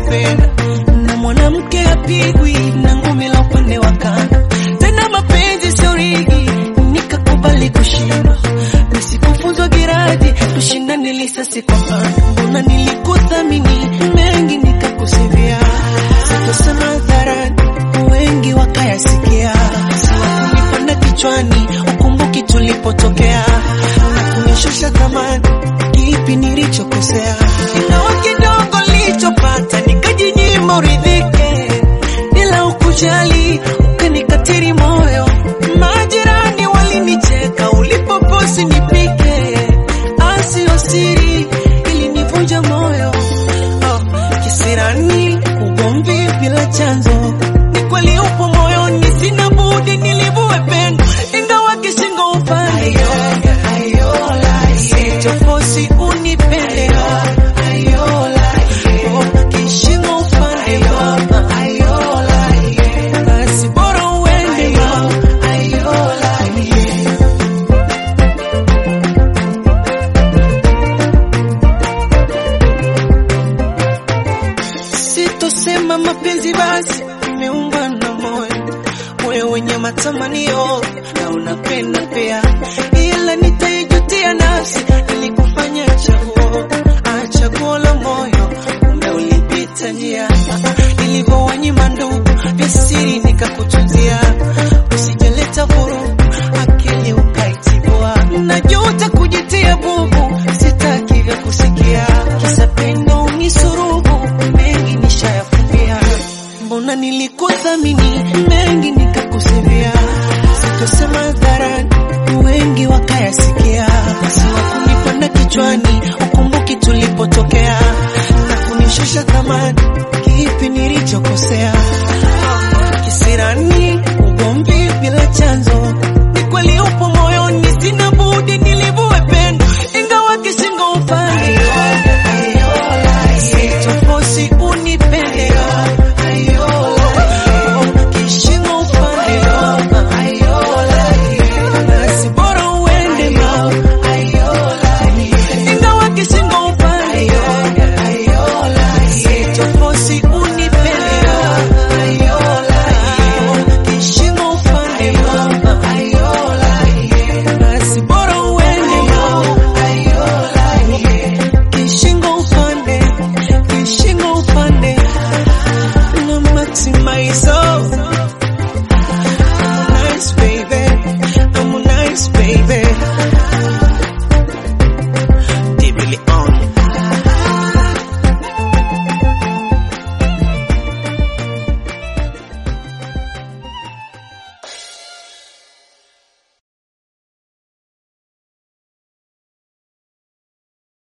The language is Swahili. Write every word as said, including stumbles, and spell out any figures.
kupenda, na mwanamke apigwi na ngumi la upande wa kando. Tena mapenzi sio rigi, nikakubali kushindwa. Nisikufunzwa giradi, tushindane lisasi kwa pando. Mbona nilikuthamini mengi nikakusivia, sitosema hadharani wengi wakayasikia. Siwa kunipanda kichwani, ukumbuki tulipotokea, na kunishusha thamani kipi nilichokosea. Ingawa kidogo nilichopata nikajinyima uridhike, ila ukujali ukanikatiri moyo. Majirani walinicheka ulipoposi nipike, asio siri ilinivunja moyo. Oh, kisirani ugomvi bila chanzo, ni kweli upo moyoni, sina budi nilivue pendo, ingawa kishingo upande. Sitofosi unipende, oh, kishingo upande mama, basi bora uende mama. Sitosema mapenzi basi imeumba na moyo, moyo wenye matamanio na unapenda pia, ila